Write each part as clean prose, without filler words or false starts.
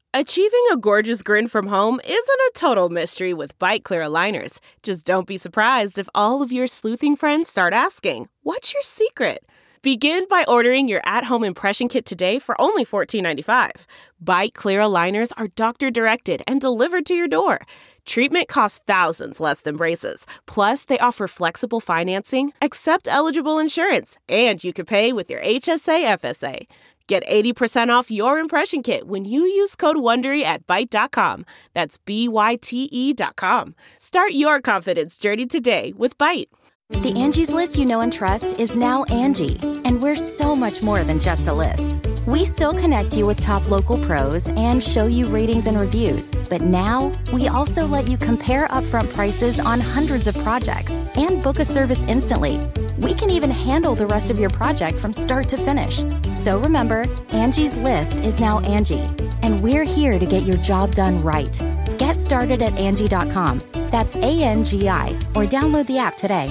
Achieving a gorgeous grin from home isn't a total mystery with Byte Clear aligners. Just don't be surprised if all of your sleuthing friends start asking, "What's your secret?" Begin by ordering your at-home impression kit today for only $14.95. Byte Clear aligners are doctor-directed and delivered to your door. Treatment costs thousands less than braces. Plus, they offer flexible financing, accept eligible insurance, and you can pay with your HSA FSA. Get 80% off your impression kit when you use code WONDERY at Byte.com. That's BYTE.com. Start your confidence journey today with Byte. The Angie's List you know and trust is now Angie, and we're so much more than just a list. We still connect you with top local pros and show you ratings and reviews, but now we also let you compare upfront prices on hundreds of projects and book a service instantly. We can even handle the rest of your project from start to finish. So remember, Angie's List is now Angie, and we're here to get your job done right. Get started at Angie.com. That's ANGI, or download the app today.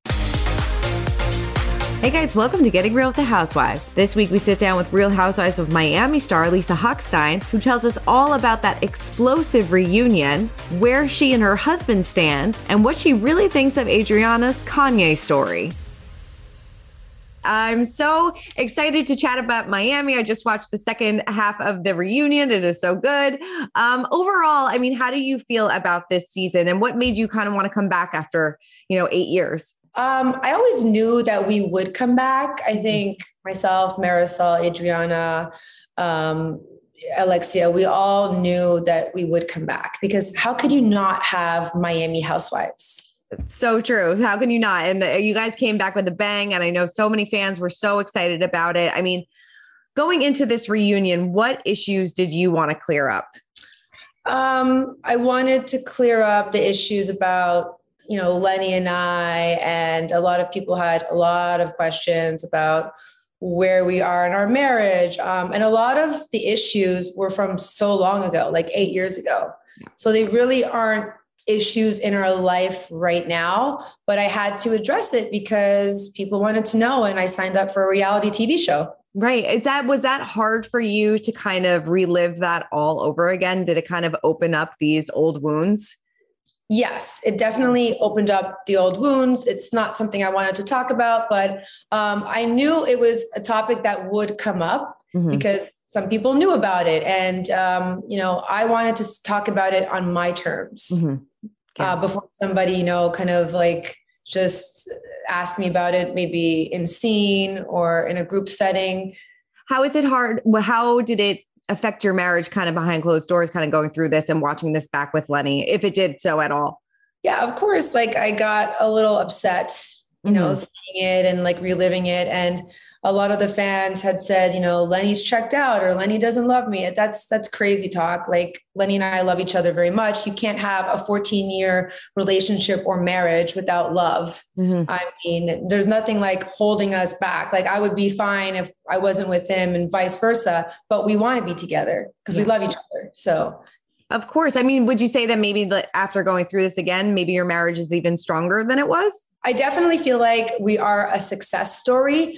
Hey guys, welcome to Getting Real with the Housewives. This week we sit down with Real Housewives of Miami star Lisa Hochstein, who tells us all about that explosive reunion, where she and her husband stand, and what she really thinks of Adriana's Kanye story. I'm so excited to chat about Miami. I just watched the second half of the reunion. It is so good. Overall, I mean, how do you feel about this season, and what made you kind of want to come back after, 8 years? I always knew that we would come back. I think myself, Marisol, Adriana, Alexia, we all knew that we would come back, because how could you not have Miami Housewives? So true. How can you not? And you guys came back with a bang. And I know so many fans were so excited about it. I mean, going into this reunion, what issues did you want to clear up? I wanted to clear up the issues about, Lenny and I, and a lot of people had a lot of questions about where we are in our marriage. And a lot of the issues were from so long ago, like 8 years ago. So they really aren't issues in our life right now, but I had to address it because people wanted to know, and I signed up for a reality TV show. Right. Was that hard for you to kind of relive that all over again? Did it kind of open up these old wounds? Yes, it definitely opened up the old wounds. It's not something I wanted to talk about, but I knew it was a topic that would come up because some people knew about it. And, I wanted to talk about it on my terms before somebody, kind of like just asked me about it, maybe in scene or in a group setting. How is it hard? How did it affect your marriage kind of behind closed doors, kind of going through this and watching this back with Lenny, if it did so at all? Yeah, of course. Like I got a little upset, seeing it and like reliving it. And a lot of the fans had said, Lenny's checked out, or Lenny doesn't love me. That's crazy talk. Like Lenny and I love each other very much. You can't have a 14-year relationship or marriage without love. I mean, there's nothing like holding us back. Like I would be fine if I wasn't with him and vice versa, but we want to be together because we love each other. So of course. I mean, would you say that maybe after going through this again, maybe your marriage is even stronger than it was? I definitely feel like we are a success story,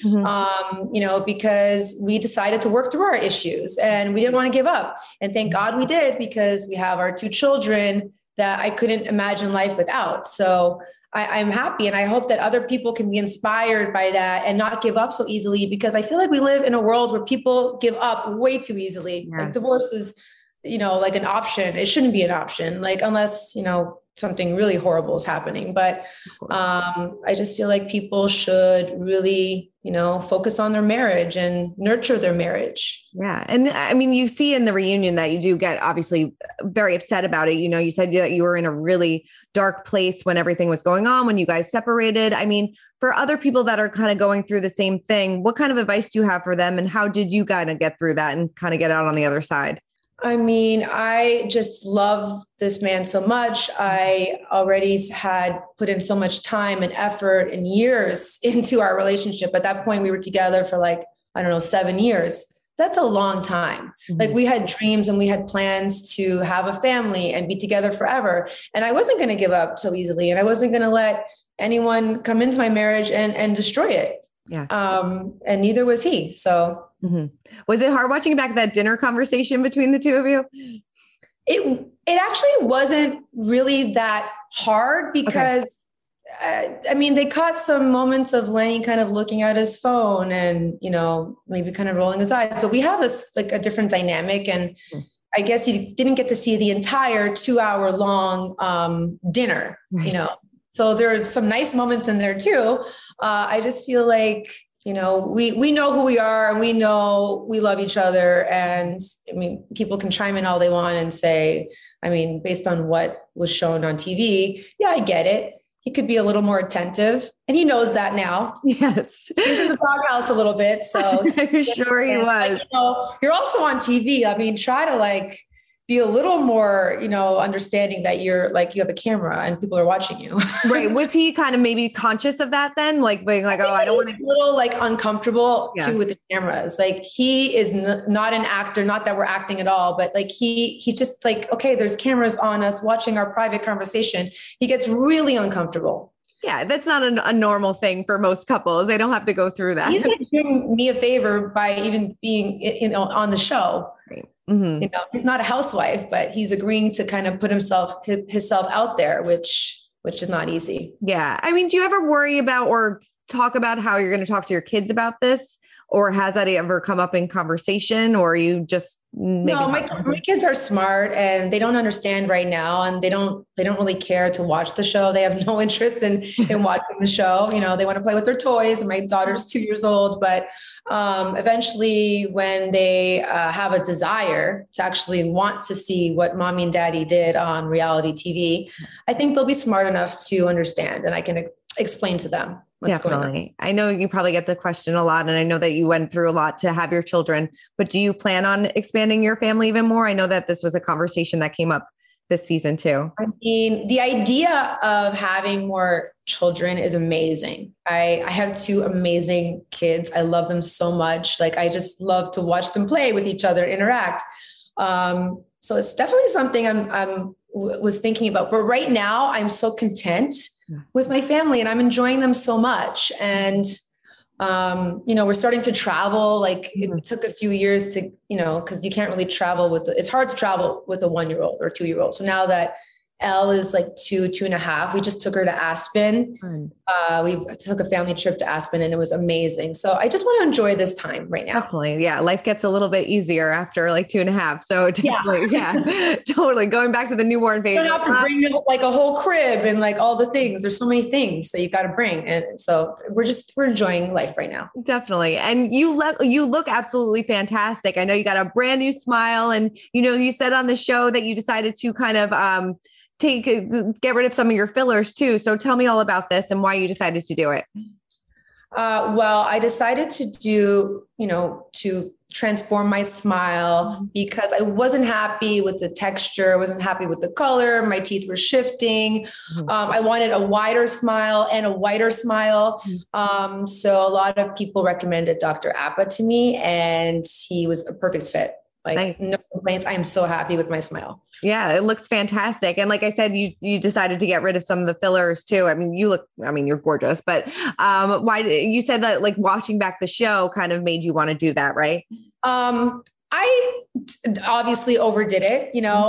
because we decided to work through our issues and we didn't want to give up. And thank God we did, because we have our 2 children that I couldn't imagine life without. So I'm happy. And I hope that other people can be inspired by that and not give up so easily, because I feel like we live in a world where people give up way too easily. Like divorce is, like an option. It shouldn't be an option, like unless, something really horrible is happening. But I just feel like people should really, focus on their marriage and nurture their marriage. Yeah. And I mean, you see in the reunion that you do get obviously very upset about it. You said that you were in a really dark place when everything was going on, when you guys separated. I mean, for other people that are kind of going through the same thing, what kind of advice do you have for them? And how did you kind of get through that and kind of get out on the other side? I mean, I just love this man so much. I already had put in so much time and effort and years into our relationship. At that point, we were together for 7 years. That's a long time. Like we had dreams and we had plans to have a family and be together forever. And I wasn't going to give up so easily. And I wasn't going to let anyone come into my marriage and destroy it. Yeah. And neither was he. So Mm-hmm. Was it hard watching back that dinner conversation between the two of you? It actually wasn't really that hard because I mean, they caught some moments of Lenny kind of looking at his phone and, maybe kind of rolling his eyes. But we have a different dynamic. And I guess you didn't get to see the entire 2-hour long dinner, So there's some nice moments in there too. I just feel like, we know who we are and we know we love each other. And I mean, people can chime in all they want and say, I mean, based on what was shown on TV, yeah, I get it. He could be a little more attentive, and he knows that now. Yes. He's in the doghouse a little bit. So I'm sure he was. You're also on TV. I mean, try to be a little more, understanding that you're you have a camera and people are watching you. Right. Was he kind of maybe conscious of that then? Being like, I don't want to. A little uncomfortable too with the cameras. He is not an actor, not that we're acting at all, but he's just okay, there's cameras on us watching our private conversation. He gets really uncomfortable. Yeah, that's not a normal thing for most couples. They don't have to go through that. He's doing me a favor by even being, on the show. Right. Mm-hmm. He's not a housewife, but he's agreeing to kind of put himself out there, which is not easy. Yeah. I mean, do you ever worry about or talk about how you're going to talk to your kids about this? Or has that ever come up in conversation, or you just no, my kids are smart and they don't understand right now. And they don't really care to watch the show. They have no interest in watching the show. They want to play with their toys, and my daughter's 2 years old, but eventually when they have a desire to actually want to see what mommy and daddy did on reality TV, I think they'll be smart enough to understand, and I can explain to them what's going on. I know you probably get the question a lot, and I know that you went through a lot to have your children, but do you plan on expanding your family even more? I know that this was a conversation that came up this season too. I mean, the idea of having more children is amazing. I have 2 amazing kids. I love them so much. I just love to watch them play with each other, interact. So it's definitely something I'm was thinking about, but right now I'm so content with my family and I'm enjoying them so much. And, we're starting to travel. It took a few years to, cause you can't really travel it's hard to travel with a 1-year-old or 2-year-old. So now that Elle is 2.5. We just took her to Aspen. We took a family trip to Aspen and it was amazing. So I just want to enjoy this time right now. Definitely. Yeah. Life gets a little bit easier after 2.5. So definitely, yeah, totally. Going back to the newborn phase. You don't have to bring a whole crib and all the things. There's so many things that you got to bring. And so we're enjoying life right now. Definitely. And you look absolutely fantastic. I know you got a brand new smile, and, you said on the show that you decided to kind of, get rid of some of your fillers too. So tell me all about this and why you decided to do it. Well, I decided to to transform my smile because I wasn't happy with the texture. I wasn't happy with the color. My teeth were shifting. I wanted a wider smile and a whiter smile. So a lot of people recommended Dr. Appa to me, and he was a perfect fit. Nice. No complaints. I'm so happy with my smile. Yeah, it looks fantastic. And like I said, you decided to get rid of some of the fillers too. I mean, you're gorgeous, but why you said that watching back the show kind of made you want to do that, right? I obviously overdid it.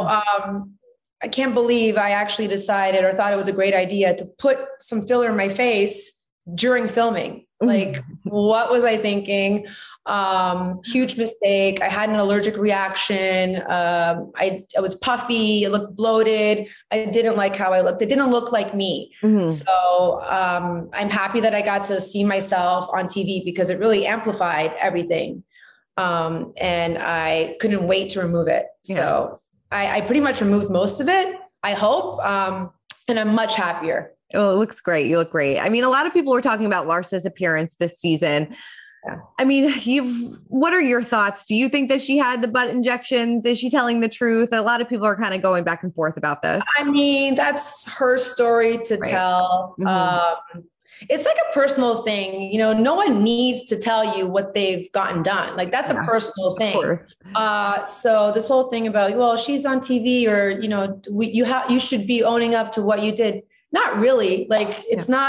I can't believe I actually decided or thought it was a great idea to put some filler in my face during filming. What was I thinking? Huge mistake. I had an allergic reaction. I was puffy. It looked bloated. I didn't like how I looked. It didn't look like me. So I'm happy that I got to see myself on TV because it really amplified everything. And I couldn't wait to remove it. Yeah. So I pretty much removed most of it, I hope. And I'm much happier. Oh, it looks great. You look great. I mean, a lot of people were talking about Larsa's appearance this season. Yeah. I mean, what are your thoughts? Do you think that she had the butt injections? Is she telling the truth? A lot of people are kind of going back and forth about this. I mean, that's her story to tell. It's like a personal thing. No one needs to tell you what they've gotten done. That's a personal thing. Of course. So this whole thing about, well, she's on TV or, you should be owning up to what you did. Not really. It's not,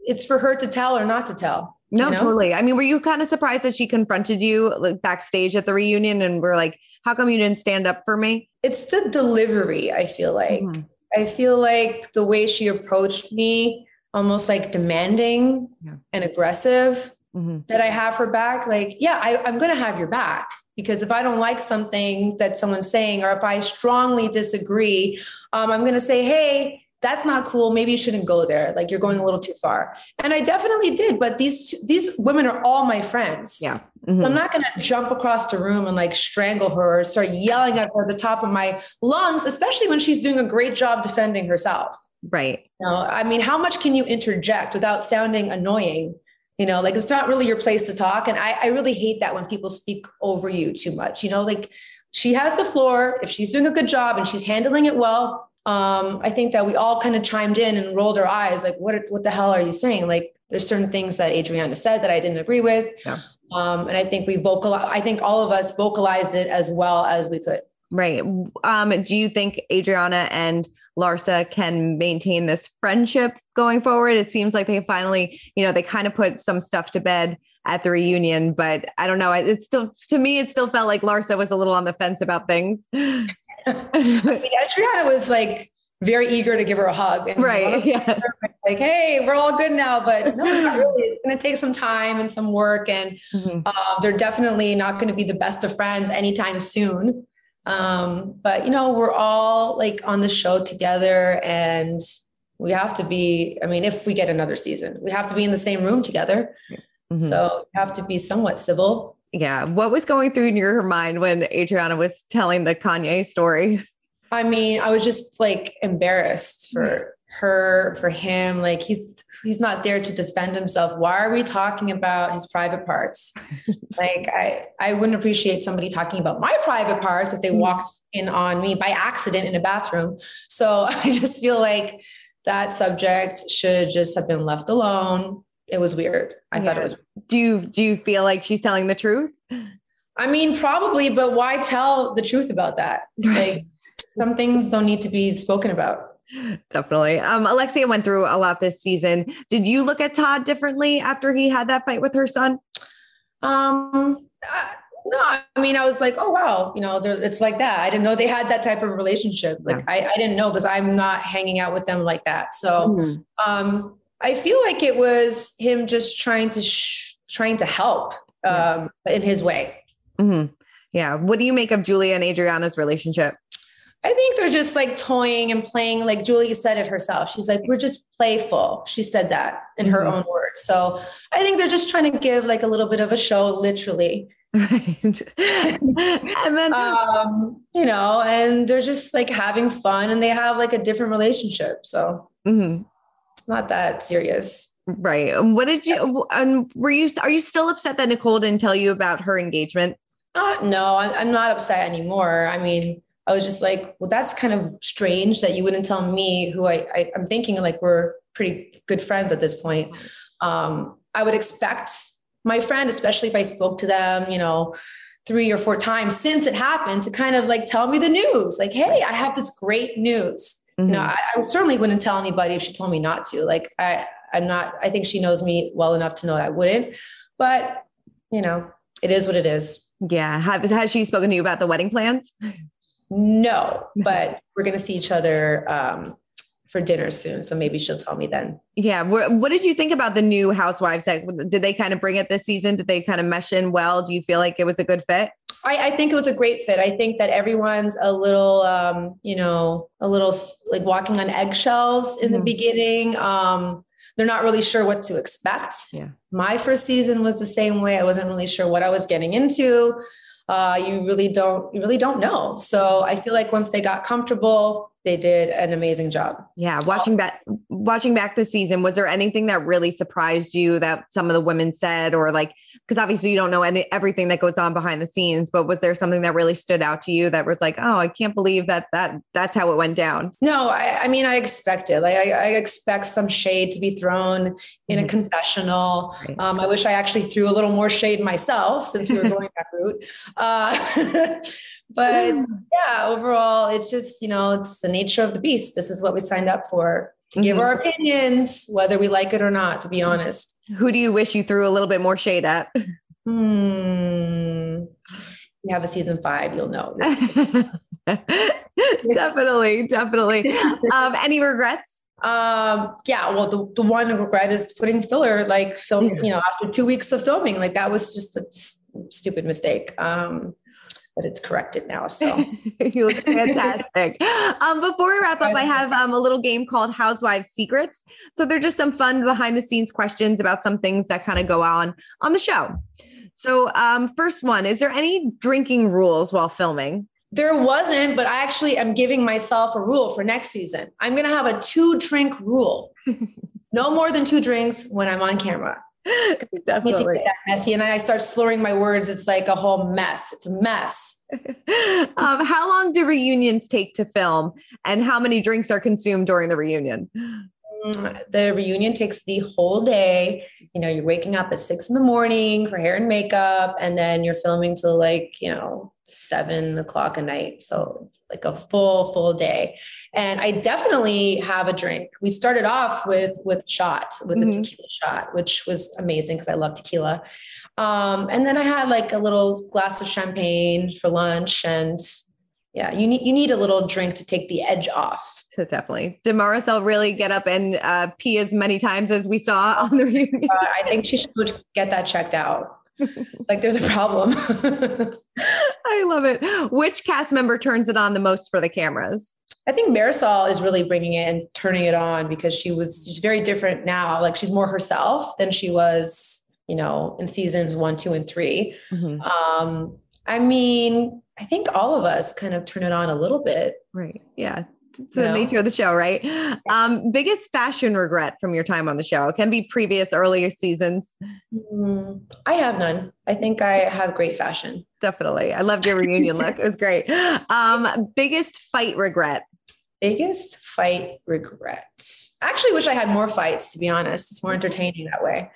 it's for her to tell or not to tell. No, totally. I mean, were you kind of surprised that she confronted you like backstage at the reunion and were like, how come you didn't stand up for me? It's the delivery. I feel like, I feel like the way she approached me, almost like demanding and aggressive, that I have her back. Like, yeah, I'm going to have your back, because if I don't like something that someone's saying, or if I strongly disagree, I'm going to say, hey, that's not cool. Maybe you shouldn't go there. Like, you're going a little too far. And I definitely did. But these women are all my friends. Yeah. So I'm not going to jump across the room and like strangle her or start yelling at her at the top of my lungs, especially when she's doing a great job defending herself. Right. You know, I mean, how much can you interject without sounding annoying? You know, like, it's not really your place to talk. And I really hate that when people speak over you too much. You know, like, she has the floor. If she's doing a good job and she's handling it well, I think that we all kind of chimed in and rolled our eyes. Like, what the hell are you saying? Like, there's certain things that Adriana said that I didn't agree with. Yeah. And I think I think all of us vocalized it as well as we could. Right. Do you think Adriana and Larsa can maintain this friendship going forward? It seems like they finally, they kind of put some stuff to bed at the reunion, but I don't know. It's still, to me, it still felt like Larsa was a little on the fence about things. I mean, Adriana was like very eager to give her a hug. And right. Yeah. Like, hey, we're all good now, but no, not really. It's going to take some time and some work. And they're definitely not going to be the best of friends anytime soon. But we're all like on the show together, and we have to be, I mean, if we get another season, we have to be in the same room together. So we have to be somewhat civil. Yeah. What was going through in your mind when Adriana was telling the Kanye story? I mean, I was just like embarrassed for her, for him. Like, he's not there to defend himself. Why are we talking about his private parts? Like, I wouldn't appreciate somebody talking about my private parts if they walked in on me by accident in a bathroom. So I just feel like that subject should just have been left alone. It was weird. I thought it was. Do you feel like she's telling the truth? I mean, probably, but why tell the truth about that? Like, some things don't need to be spoken about. Definitely. Alexia went through a lot this season. Did you look at Todd differently after he had that fight with her son? No, I mean, I was like, oh, wow. It's like that. I didn't know they had that type of relationship. Like, I didn't know, because I'm not hanging out with them like that. So, I feel like it was him just trying to help, in his way. Yeah. What do you make of Julia and Adriana's relationship? I think they're just like toying and playing. Like Julia said it herself. She's like, we're just playful. She said that in her own words. So I think they're just trying to give like a little bit of a show, literally. Right. And then, and they're just like having fun, and they have like a different relationship. So it's not that serious. Right. What did you, are you still upset that Nicole didn't tell you about her engagement? No, I'm not upset anymore. I mean, I was just like, well, that's kind of strange that you wouldn't tell me, who I'm thinking like we're pretty good friends at this point. I would expect my friend, especially if I spoke to them, 3 or 4 times since it happened, to kind of like tell me the news. Like, hey, I have this great news. I certainly wouldn't tell anybody if she told me not to. Like, I think she knows me well enough to know that I wouldn't, but it is what it is. Yeah. Has she spoken to you about the wedding plans? No, but we're going to see each other for dinner soon. So maybe she'll tell me then. Yeah. What did you think about the new housewives? Did they kind of bring it this season? Did they kind of mesh in well? Do you feel like it was a good fit? I think it was a great fit. I think that everyone's a little, like walking on eggshells in the beginning. They're not really sure what to expect. Yeah. My first season was the same way. I wasn't really sure what I was getting into. You really don't know. So I feel like once they got comfortable, they did an amazing job. Yeah. Watching back this season, was there anything that really surprised you that some of the women said, or like, because obviously you don't know everything that goes on behind the scenes, but was there something that really stood out to you that was like, oh, I can't believe that's how it went down? No, I mean, I expect it. Like, I expect some shade to be thrown in a confessional. Right. I wish I actually threw a little more shade myself, since we were going that route. But yeah, overall, it's just, it's the nature of the beast. This is what we signed up for. to give our opinions, whether we like it or not, to be honest. Who do you wish you threw a little bit more shade at? You have a season 5, you'll know. Definitely. Any regrets? Well, the one regret is putting filler, like after 2 weeks of filming, like that was just a stupid mistake. But it's corrected now. So you look fantastic. Before we wrap up, I have a little game called Housewives Secrets. So they're just some fun behind the scenes questions about some things that kind of go on the show. So first one, is there any drinking rules while filming? There wasn't, but I actually am giving myself a rule for next season. I'm going to have a 2-drink rule. No more than 2 drinks when I'm on camera. Definitely. Get that messy. And then I start slurring my words. It's like a whole mess. It's a mess. How long do reunions take to film, and how many drinks are consumed during the reunion? The reunion takes the whole day. You're waking up at 6 a.m. for hair and makeup, and then you're filming till 7 o'clock at night. So it's like a full day. And I definitely have a drink. We started off with shots, with the tequila shot, which was amazing because I love tequila. And then I had like a little glass of champagne for lunch. And yeah, you need a little drink to take the edge off. Definitely. Did Maricel really get up and pee as many times as we saw on the reunion? I think she should get that checked out. Like there's a problem. I love it. Which cast member turns it on the most for the cameras? I think Maricel is really bringing it and turning it on because she's very different now. Like she's more herself than she was, in seasons 1, 2, and 3. I mean, I think all of us kind of turn it on a little bit. Right. Yeah. It's the nature of the show, right? Biggest fashion regret from your time on the show? It can be earlier seasons. I have none. I think I have great fashion. Definitely. I loved your reunion look. It was great. Biggest fight regret? Biggest fight regret. I actually wish I had more fights, to be honest. It's more entertaining that way.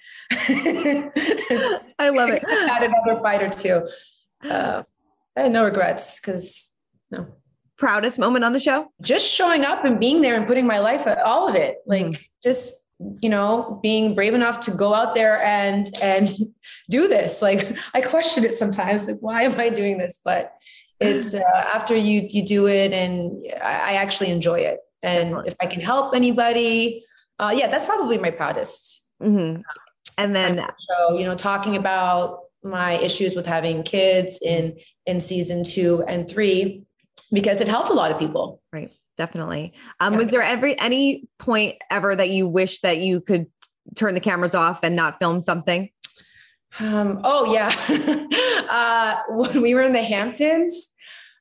I love it. I had another fight or two. I had no regrets no. Proudest moment on the show? Just showing up and being there and putting my life, all of it. Like just, being brave enough to go out there and do this. Like I question it sometimes, like, why am I doing this? But it's after you do it, and I actually enjoy it. And if I can help anybody, that's probably my proudest. And then, talking about my issues with having kids in season 2 and 3, because it helped a lot of people. Right. Definitely. Was there any point ever that you wish that you could turn the cameras off and not film something? Oh yeah. When we were in the Hamptons,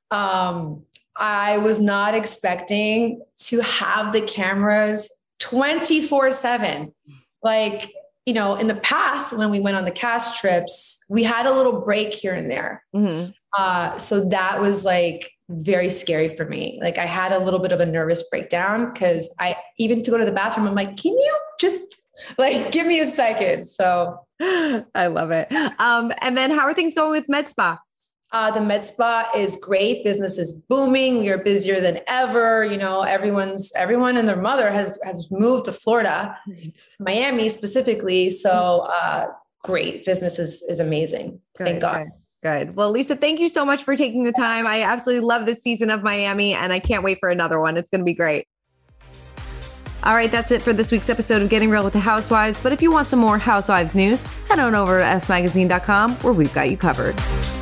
I was not expecting to have the cameras 24/7. Like, in the past, when we went on the cast trips, we had a little break here and there. So that was like very scary for me. Like I had a little bit of a nervous breakdown because even to go to the bathroom, I'm like, can you just give me a second? So I love it. And then how are things going with Med Spa? The Med Spa is great. Business is booming. We are busier than ever. Everyone and their mother has moved to Florida, Miami specifically. So great. Business is amazing. Thank God. Good. Well, Lisa, thank you so much for taking the time. I absolutely love this season of Miami, and I can't wait for another one. It's going to be great. All right, that's it for this week's episode of Getting Real with the Housewives. But if you want some more Housewives news, head on over to smagazine.com, where we've got you covered.